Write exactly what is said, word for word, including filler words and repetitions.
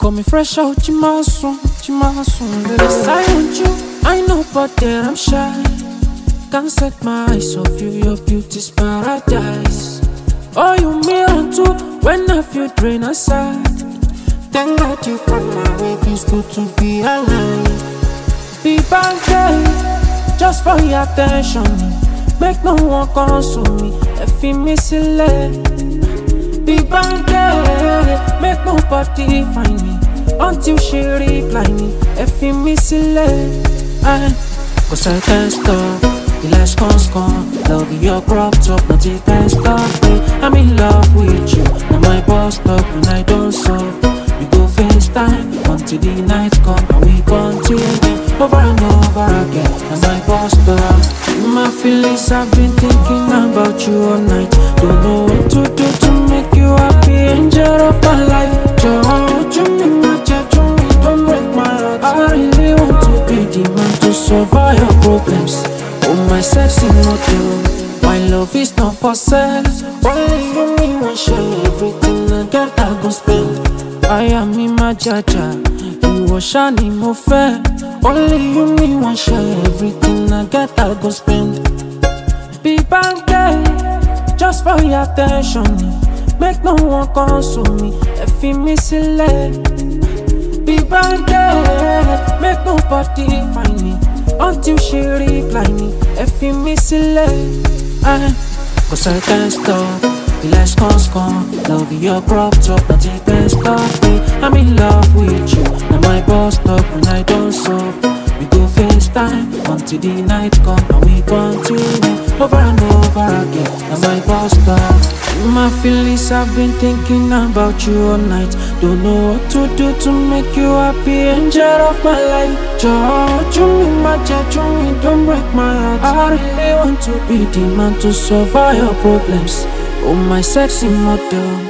Call me fresh out, Chimasun, Chimasun. Yes, I want you, I know, but there I'm shy. Can't set my eyes off you, your beauty's paradise. Oh, you me on too, when I feel drain aside. Thank God you come my way, feels good to be alive. Be back there, just for your attention. Make no one console me, if you miss it. Be back there, make nobody find me until she reply me, if you miss it. Cause I can't stop, the lights can't come. Love your crop top, nothing can stop me. I'm in love with you, now my boss stop when I don't solve. We go FaceTime until the night come and we continue over and over again. And my boss stop. In my feelings, I've been thinking about you all night. Don't know what to do to make you happy, angel of my life. Don't you make my church, don't break my heart. I really want to be the man to solve all your problems. Oh my sexy model, my love is not for sale. Only you me want share everything I get I go spend. I am in my jaja, you was shiny mo fair. Only you me want share everything I get I go spend. Be back there, just for your attention. Make no one console me, if you miss it. Be back there, make nobody find me until she reply me, if you miss it. Cause I can't stop, the lights can't come. Love your crop top, nothing can stop me. I'm in love with you, now my boss stop when I don't solve. We go FaceTime until the night come and we continue over and over again. And my boss stop. In my feelings, I've been thinking about you all night. Don't know what to do to make you happy, angel of my life. George, you mean my judge, you don't break my heart. I really want to be the man to solve all your problems. Oh my sexy model.